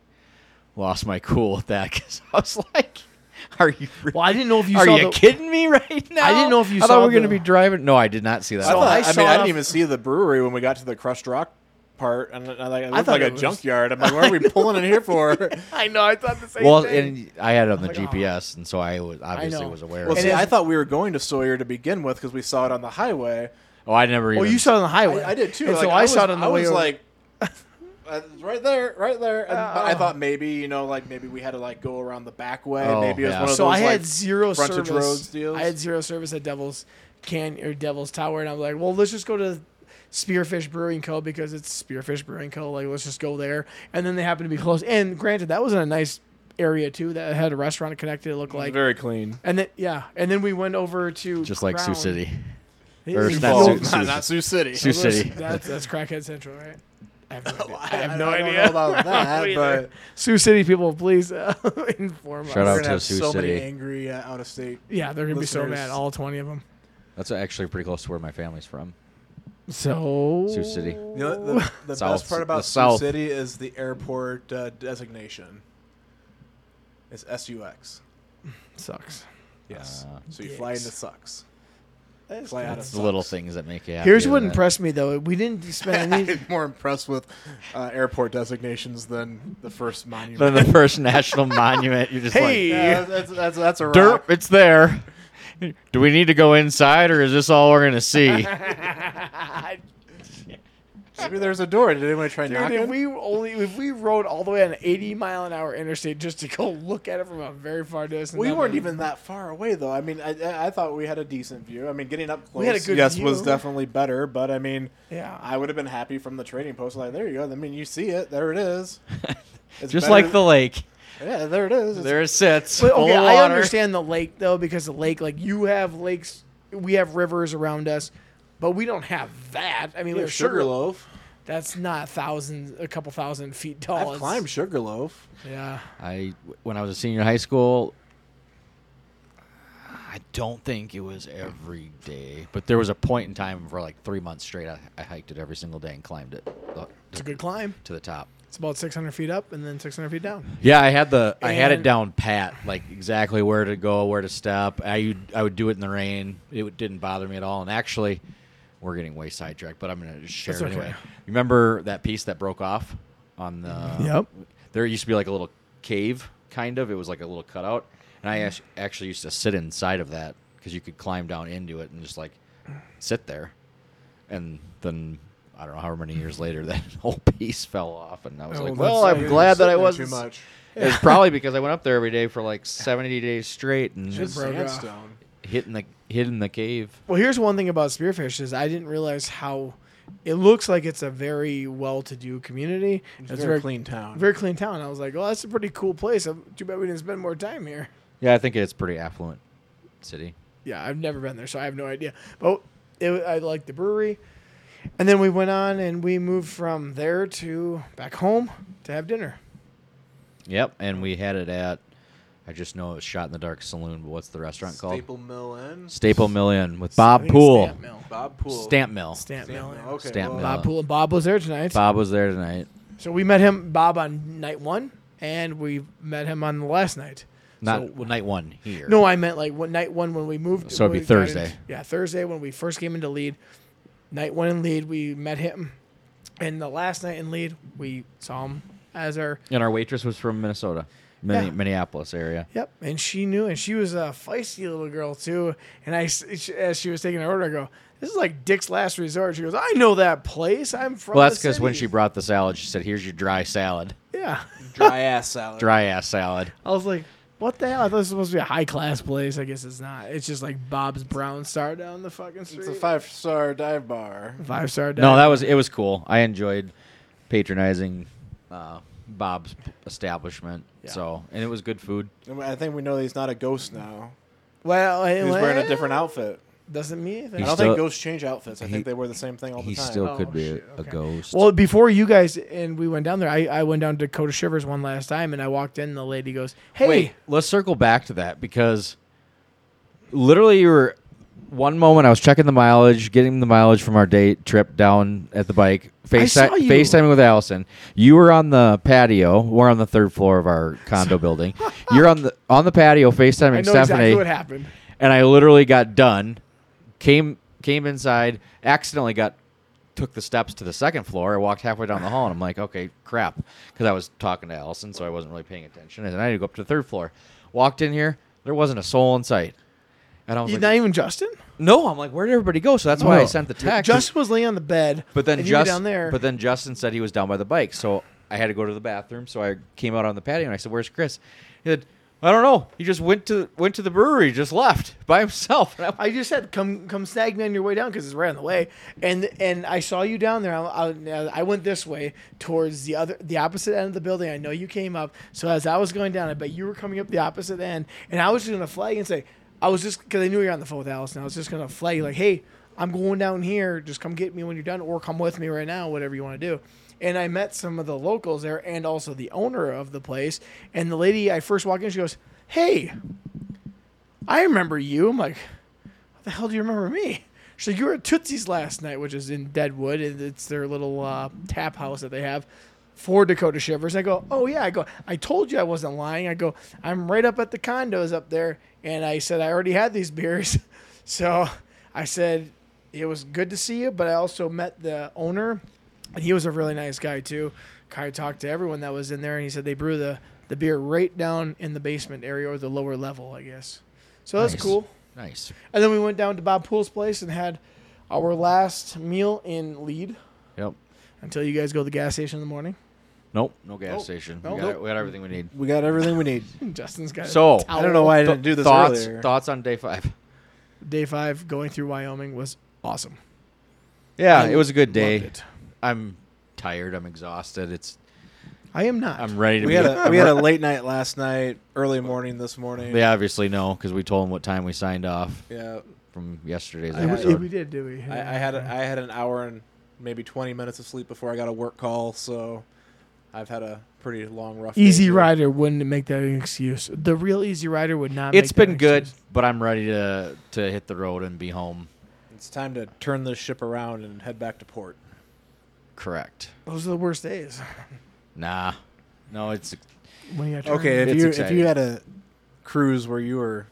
cool with that because I was like, "Are you?
well, I didn't know if you
Are
saw
you
the,
kidding me right now?
I didn't know if you
I
saw
thought we were going to
the-
be driving. No, I did not see that.
So
I
saw
mean, I
it
didn't
off-
even see the brewery when we got to the crushed rock part, and it looked
thought
like a
it was-
junkyard. I'm like, what are we pulling in here for?
I know. I thought the same
well,
thing.
and I had it on the
Like, oh.
GPS, and so I was obviously
know.
was aware.
Well,
of
see,
it.
it's-
I thought we were going to Sawyer to begin with because we saw it on the highway.
Oh, I never.
well,
even,
you saw it on the highway.
I did too.
And
Like,
so I saw it on the
I
way
was
over.
like, right there. And, but I thought maybe maybe we had to like go around the back way.
Oh,
Maybe it was
yeah.
one of
So
those
I had
like,
zero
frontage
service.
roads deals.
I had zero service at Devil's Tower, and I was like, well, let's just go to Spearfish Brewing Co. because it's Spearfish Brewing Co. Like, let's just go there. And then they happened to be close. And granted, that was in a nice area too. That had a restaurant connected. It looked like.
very clean.
And then we went over to
just like Sioux
Crown.
City.
It
Or
is
not
full-
Sioux-
Not Sioux City.
Sioux City.
That's Crackhead Central, right? I have no idea.
I
have no
don't
idea
know about that,
Me
but
either. Sioux City people, please inform
Shout
we're
us.
out
gonna
to
have
Sioux
so
City.
many angry out of state.
Yeah, they're gonna be so
listeners.
mad, all 20 of them.
That's actually pretty close to where my family's from.
So
Sioux City.
You know, the
South-
best part about
the
Sioux
South.
City is the airport designation. It's SUX.
sucks.
Yes.
Uh,
So you fly into sucks. Fly out of
It's the little
sucks.
things that make you happy.
Here's what
isn't it?
impressed me though. We didn't spend any.
I'm more impressed with airport designations than the first monument.
Then the first national monument, you're just
Hey!
Yeah, that's a
like, derp,
rock.
it's there. Do we need to go inside, or is this all we're gonna see?
Maybe there's a door. Did anyone try
Dude,
knocking?
if we rode all the way on an 80-mile-an-hour interstate just to go look at it from a very far distance,
We
that
weren't
would-
even that far away, though. I mean, I thought we had a decent view. I mean, getting up close,
We had a good
yes,
view.
was definitely better. But I mean,
Yeah.
I would have been happy from the trading post. Like, there you go. I mean, you see it. There it is. It's
Just
better-
like the lake.
Yeah, there it is. It's-
There it sits.
But
full
okay,
of
I
water.
understand the lake though, because the lake, like you have lakes, we have rivers around us, but we don't have that. I mean,
Yeah,
there's
Sugarloaf.
That's not a couple thousand feet tall.
I've
It's-
climbed Sugarloaf.
Yeah.
When I was a senior in high school, I don't think it was every day, but there was a point in time for like 3 months straight. I hiked it every single day and climbed it
It's a good climb.
to the top.
It's about 600 feet up and then 600 feet down.
Yeah, I had it
And-
down pat, like exactly where to go, where to step. I would do it in the rain. It didn't bother me at all. And actually, we're getting way sidetracked, but I'm going to just share
That's
it
okay.
anyway. Remember that piece that broke off on the?
Yep.
There used to be like a little cave, kind of. It was like a little cutout, and I actually used to sit inside of that because you could climb down into it and just like sit there. And then I don't know how many years later that whole piece fell off, and I was
Oh,
like,
that's
"Well,
sad.
I'm glad that I
Sitting there
wasn't."
too much.
It was probably because I went up there every day for like 70 days straight and
Just
broke off.
sandstone.
hitting the cave.
Well, here's one thing about Spearfish is I didn't realize how it looks like it's a very well-to-do community.
It's a very clean town.
Very clean town. I was like, well, that's a pretty cool place. Too bad we didn't spend more time here.
Yeah, I think it's pretty affluent city.
Yeah, I've never been there, so I have no idea. But I like the brewery. And then we went on and we moved from there to back home to have dinner.
Yep, and we had it at, I just know it was Shot in the Dark Saloon, but what's the restaurant called?
Staple Mill Inn.
Staple Mill Inn with
I
Bob
think it's
Poole.
Stamp Mill.
Bob Poole.
Stamp Mill.
Stamp Mill. yeah.
Okay.
Stamp
well,
Mill.
Bob Poole. And Bob was there tonight.
Bob was there tonight.
So we met Bob on night one, and we met him on the last night.
Not night one here.
No, I meant like night one when we moved.
So it'd be
when we got
Thursday.
Thursday when we first came into lead. Night one in lead, we met him. And the last night in lead, we saw him as our.
And our waitress was from Minnesota,
Yeah.
Minneapolis area.
Yep. And she knew, and she was a feisty little girl, too. And as she was taking her order, I go, this is like Dick's Last Resort. She goes, I know that place. I'm from
Well, that's
the
because when
city."
she brought the salad, she said, "Here's your dry salad,
Yeah.
Dry ass salad.
dry ass salad."
I was like, what the hell? I thought it was supposed to be a high-class place. I guess it's not. It's just like Bob's Brown Star down the fucking street.
It's a 5-star dive bar.
5-star.
No, it was cool. I enjoyed patronizing Bob's establishment.
Yeah.
So, and it was good food.
And I think we know that he's not a ghost now.
Well,
He's wearing a different outfit.
Doesn't mean anything.
I don't think ghosts change outfits. I think they wear the same thing all the
He
time.
still
Oh,
could be
shit,
a
okay.
ghost.
Well, before you guys and we went down there, I went down to Dakota Shivers one last time, and I walked in, and the lady goes, "Hey,
Wait, let's circle back to that because literally you were one moment I was checking the mileage, getting the mileage from our date trip down at the bike,
saw you.
FaceTiming with Allison. You were on the patio. We're on the third floor of our condo building. You're on the patio
I
FaceTiming
know
Stephanie,
exactly what happened."
and I literally got done, came inside, accidentally took the steps to the second floor. I walked halfway down the hall, and I'm like, okay, crap, because I was talking to Allison, so I wasn't really paying attention. And I had to go up to the third floor. Walked in here, there wasn't a soul in sight. And I was
You're
like,
not even Justin.
no, I'm like, where'd everybody go? So that's why I sent the text.
Justin was laying on the bed,
but then
and you were down there.
But then Justin said he was down by the bike, so I had to go to the bathroom. So I came out on the patio and I said, "Where's Chris?" He said, "I don't know. He just went to the brewery, just left by himself." And
I just said, "Come snag me on your way down because it's right on the way." And I saw you down there. I went this way towards the opposite end of the building. I know you came up. So as I was going down, I bet you were coming up the opposite end. And I was just gonna flag and say, because I knew you were on the phone with Allison. I was just gonna flag you like, "Hey, I'm going down here. Just come get me when you're done, or come with me right now, whatever you want to do." And I met some of the locals there and also the owner of the place. And the lady, I first walked in, she goes, "Hey, I remember you." I'm like, "What the hell do you remember me?" She's like, "You were at Tootsie's last night," which is in Deadwood. And it's their little tap house that they have for Dakota Shivers. I go, "Oh, yeah." I go, "I told you I wasn't lying." I go, "I'm right up at the condos up there." And I said, "I already had these beers." So I said, "It was good to see you," but I also met the owner. And he was a really nice guy, too. I talked to everyone that was in there, and he said they brew the beer right down in the basement area or the lower level, I guess. So that's
Nice.
cool.
Nice.
And then we went down to Bob Poole's place and had our last meal in Lead
Yep.
until you guys go to the gas station in the morning.
Nope. No gas
Nope.
station.
Nope.
We got everything we need.
We got everything we need.
Justin's got
So,
a towel.
I don't know why I didn't do this
Thoughts
earlier.
thoughts on day 5?
Day 5 going through Wyoming was awesome.
Yeah,
I
it was a good day.
loved it.
I'm tired. I'm exhausted.
I am not.
I'm ready to
We
be.
had a late night last night, early morning this morning.
They obviously know because we told them what time we signed off
Yeah.
from yesterday's
I
Yeah,
episode.
we did we?
I had an hour and maybe 20 minutes of sleep before I got a work call, so I've had a pretty long, rough day
Easy
here.
Rider wouldn't make that an excuse. The real Easy Rider would not.
It's
make that
been
an
good,
excuse.
but I'm ready to hit the road and be home.
It's time to turn this ship around and head back to port.
Correct.
Those are the worst days.
Nah. No, it's
When you got
Okay,
It's
if
exciting.
you had a cruise where you were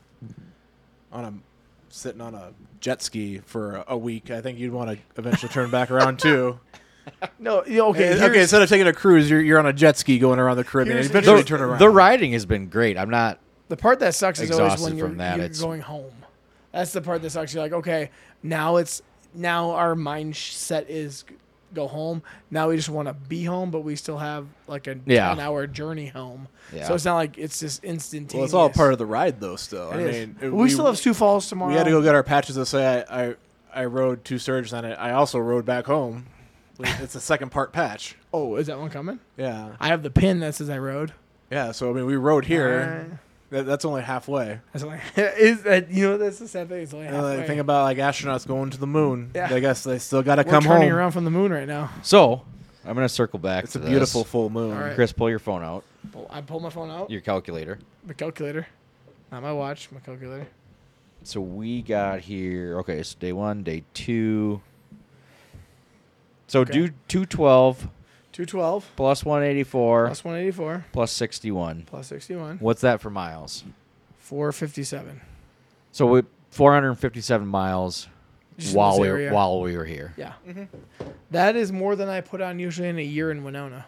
sitting on a jet ski for a week, I think you'd want to eventually turn back around too.
No, okay.
Okay, instead of taking a cruise, you're on a jet ski going around the Caribbean.
Here's-
Eventually
here's-
turn around.
the riding has been great. I'm not.
the part that sucks is always
Exhausted
when you're,
from that,
you're
it's-
going home. That's the part that sucks. You're like, okay, now our mindset is go home. Now we just want to be home, but we still have like a
Yeah.
10-hour journey home.
Yeah.
So it's not like it's just instantaneous.
Well, it's all part of the ride, though. Still,
It
I
is.
mean,
we still have Sioux Falls tomorrow.
We had to go get our patches to say I rode 2 Sturgeons on it. I also rode back home. It's a second part patch.
Oh, is that one coming?
Yeah,
I have the pin that says I rode.
yeah. So I mean, we rode here. That's only halfway.
That's only, is that that's the sad thing. It's only halfway.
Think about like astronauts going to the moon.
Yeah.
I guess they still got to
We're
come
turning
home.
around from the moon right now.
So I'm gonna circle back.
It's
to
a beautiful
this.
full moon.
All right.
Chris, pull your phone out.
I pull my phone out.
Your calculator.
My calculator. Not my watch. My calculator.
So we got here. Okay, so day 1, day 2. So
Okay.
do 212
212
plus 184
plus 184
plus 61.
plus 61.
What's that for miles?
457.
So 457 miles
Just in
while
this
we
area.
while we were here.
Yeah. That is more than I put on usually in a year in Winona.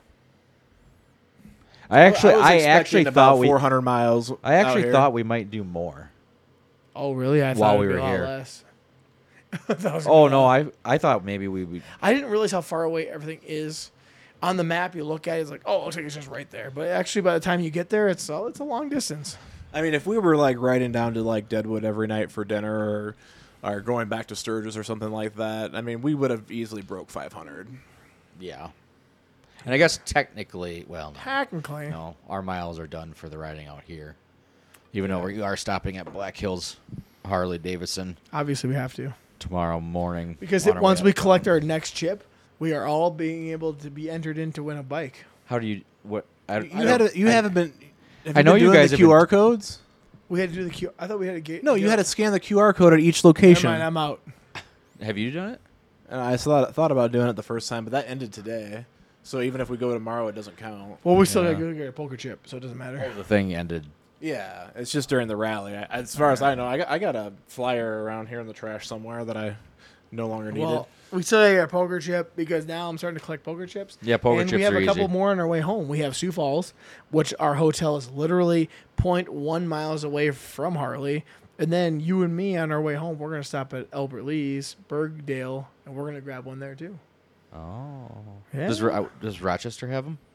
I
was expecting
actually
about
thought we
400 miles.
I actually
out here.
thought we might do more.
Oh, really? I
While
thought
we
it'd be
were
a lot
here.
less. That was
Oh
gonna be
no,
a lot.
I thought maybe we would.
I didn't realize how far away everything is. On the map, you look at it, it's like, oh, it looks like it's just right there. But actually, by the time you get there, it's a long distance.
I mean, if we were like riding down to like Deadwood every night for dinner, or going back to Sturgis or something like that, I mean, we would have easily broke 500.
Yeah. And I guess technically, well,
Technically.
no, our miles are done for the riding out here. Even though we are stopping at Black Hills Harley Davidson
Obviously, we have to.
tomorrow morning.
Because
on our way
once
out
we
of town.
collect our next chip, we are all being able to be entered in to win a bike.
How do you what? I
You haven't been. Have
I know
been
you
doing
guys
the
have been-
QR codes.
We had to do the Q. I thought we had to get.
No, you had to scan the QR code at each location.
Never mind, I'm out.
Have you done it?
And I thought about doing it the first time, but that ended today. So even if we go tomorrow, it doesn't count.
Well, we still
Yeah.
got to go get a poker chip, so it doesn't matter.
The thing ended.
Yeah, it's just during the rally. As far as I know, I got a flyer around here in the trash somewhere that I no longer needed.
Well, we still got to get a poker chip because now I'm starting to collect poker chips.
Yeah, poker
and
chips
we have
are
a couple
easy.
more on our way home. We have Sioux Falls, which our hotel is literally 0.1 miles away from Harley. And then you and me on our way home, we're going to stop at Albert Lee's, Bergdale, and we're going to grab one there too.
Oh.
Yeah.
Does Rochester have them?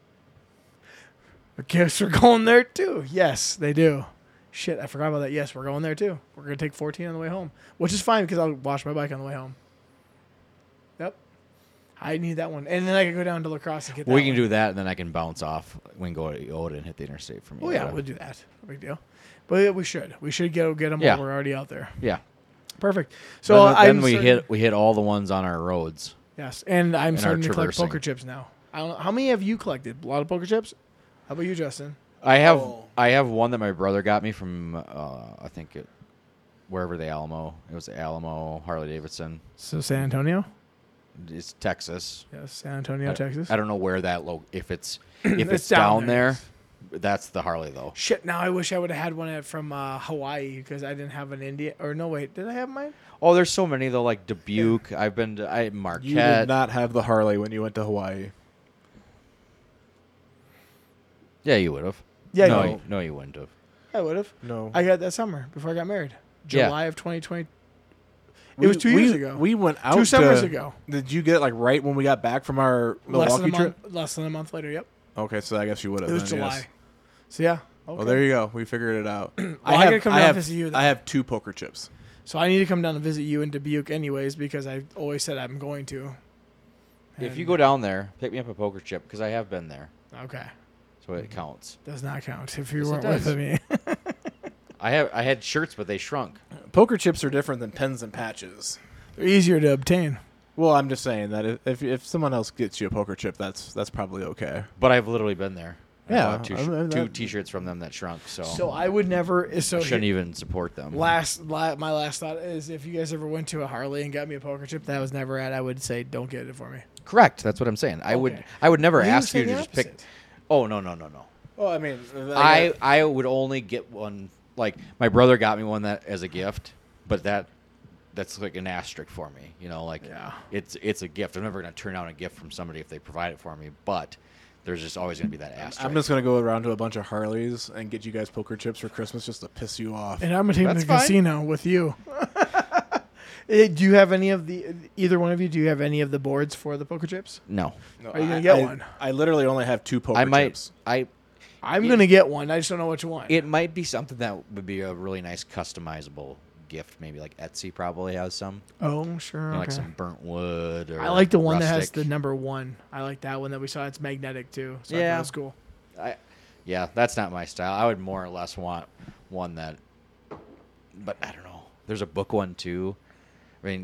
I guess we're going there too. Yes, they do. Shit, I forgot about that. Yes, we're going there too. We're going to take 14 on the way home, which is fine because I'll wash my bike on the way home. Yep. I need that one. And then I can go down to La Crosse and get that
We can
one.
do that, and then I can bounce off. We can go to Yoda and hit the interstate from Yoda.
Oh, yeah, we'll do that. No big deal. But yeah, we should. We should get them
Yeah.
while we're already out there.
Yeah.
Perfect. So
Then we hit all the ones on our roads.
Yes, and I'm
our
starting to collect
traversing.
poker chips now. I don't know. How many have you collected? A lot of poker chips? How about you, Justin?
I have
Oh.
I have one that my brother got me from I think wherever the Alamo. It was the Alamo Harley Davidson.
So San Antonio?
It's Texas.
Yes, San Antonio, Texas.
I don't know where that if it's if
It's
it's
down
down
there.
there. That's the Harley though.
Shit, now I wish I would have had one from Hawaii because I didn't have an India. Or no, wait, did I have mine?
Oh, there's so many though, like Dubuque. I've been to
You
Marquette.
did not have the Harley when you went to Hawaii.
Yeah, you would have.
Yeah,
no,
you-
no, you wouldn't have.
I would have.
No,
I got that summer before I got married.
Yeah.
July of 2020. It was 2 years ago.
We went out
2 summers
to-
ago.
Did you get it like right when we got back from our
Less than,
Milwaukee trip?
less than a month later, yep.
Okay, so I guess you would have.
It was
then,
July.
yes.
So, yeah. Okay.
Well, there you go. We figured it out.
I gotta come down and visit you, then.
I have 2 poker chips.
So I need to come down and visit you in Dubuque anyways because I always said I'm going to.
If you
And-
go down there, pick me up a poker chip because I have been there,
Okay.
so it counts.
Does not count if you
Yes, it
weren't
does.
with me.
I had shirts, but they shrunk.
Poker chips are different than pens and patches.
They're easier to obtain.
Well, I'm just saying that if someone else gets you a poker chip, that's probably okay.
But I've literally been there. I
Yeah,
bought
I mean,
two
that-
T-shirts from them that shrunk. So,
So I would never. So
I shouldn't
here-
even support them.
my last thought is if you guys ever went to a Harley and got me a poker chip that I was never at, I would say don't get it for me.
Correct. That's what I'm saying. I would never
Well,
ask
say
you to
the
just pick.
opposite.
Oh no.
Well, I mean,
I would only get one. Like my brother got me one that as a gift, but that's like an asterisk for me. You know, like
Yeah.
it's a gift. I'm never going to turn down a gift from somebody if they provide it for me. But there's just always going to be that asterisk.
I'm just gonna go around to a bunch of Harleys and get you guys poker chips for Christmas just to piss you off.
And I'm gonna take them to
That's
the
fine.
casino with you. Do you have any of either one of you? Do you have any of the boards for the poker chips?
no.
No,
Are you gonna get one?
I literally only have 2 poker
I might.
chips.
I'm gonna get one. I just don't know which one.
It might be something that would be a really nice customizable gift. Maybe like Etsy probably has some.
Oh, sure.
You know,
Okay.
like some burnt wood. Or
I like the one that has
rustic.
the number 1. I like that one that we saw. It's magnetic too. So
Yeah.
that's cool.
Yeah, that's not my style. I would more or less want one that, but I don't know. There's a book one too. I mean,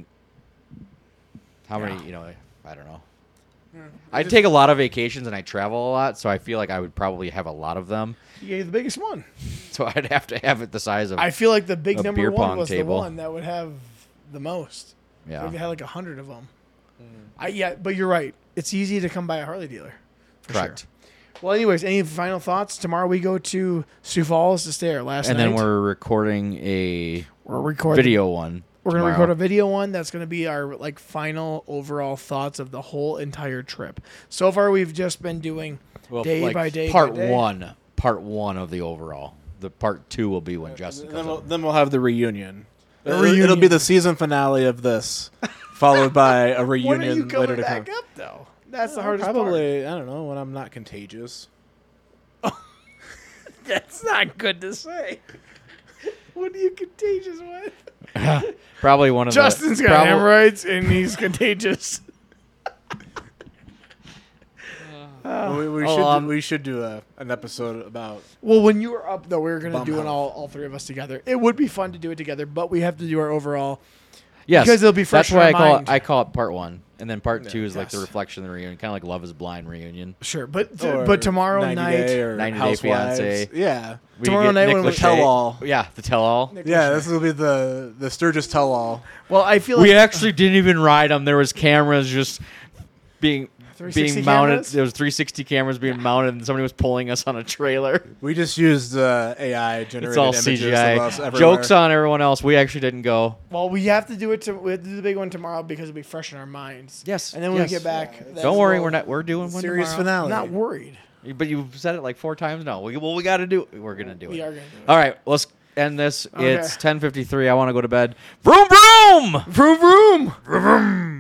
how
Yeah.
many? You know, I don't know. I take a lot of vacations and I travel a lot, so I feel like I would probably have a lot of them.
You gave the biggest one.
So I'd have to have it the size of.
I feel like the big
A
number
beer
1
pong
was
table.
the one that would have the most.
Yeah.
Like, they had like 100 of them. Yeah, but you're right. It's easy to come by a Harley dealer. For
Correct.
Sure. Well, anyways, any final thoughts? Tomorrow we go to Sioux Falls to stay our last
And
night.
then we're recording a
We're recording.
video one.
We're going to
tomorrow.
record a video one that's going to be our like final overall thoughts of the whole entire trip. So far, we've just been doing day
like
by day.
Part
by day.
part one of the overall. The part 2 will be when Justin comes over.
Then we'll have the reunion.
reunion.
It'll be the season finale of this, followed by a
When are you
reunion later
coming
to
back
come.
up though? That's the hardest part.
Probably, I don't know, when I'm not contagious.
That's not good to say. What are you contagious with?
Probably one of
Justin's
the
got hemorrhoids and he's contagious.
We should do an episode about.
Well, when you were up, though, we were going to
Bum
do it
health.
all three of us together. It would be fun to do it together, but we have to do our overall.
Yes,
Because it'll be fresh
That's why
in our mind.
I call it part 1, and then part 2 is like the
Yes.
reflection of the reunion, kind of like Love Is Blind reunion.
Sure, but
or
tomorrow
90
night,
Day or
90 Day
Housewives.
Fiancé.
Yeah.
We
Tomorrow
get
night
Nick
when we-
Lachey-
Tell-all.
Yeah, the tell-all.
Yeah, this will be the Sturgis tell-all.
well, I feel
We
like
actually didn't even ride them. There was cameras just being
360
mounted.
cameras?
There was 360 cameras being mounted, and somebody was pulling us on a trailer.
We just used AI generated
It's all
images of us
CGI.
everywhere.
Jokes on everyone else. We actually didn't go.
well, we have to do it. We have to do the big one tomorrow because it'll be fresh in our minds.
Yes,
and then when
yes.
we get back, that's
Don't worry,
when
we're doing one
Series
tomorrow.
I'm
finale.
not worried.
But you've said it like 4 times now. We got to do it. We're gonna do
We
it.
are going to do it.
All right, let's end this.
Okay.
It's 10:53. I want to go to bed. Vroom vroom.
Vroom vroom.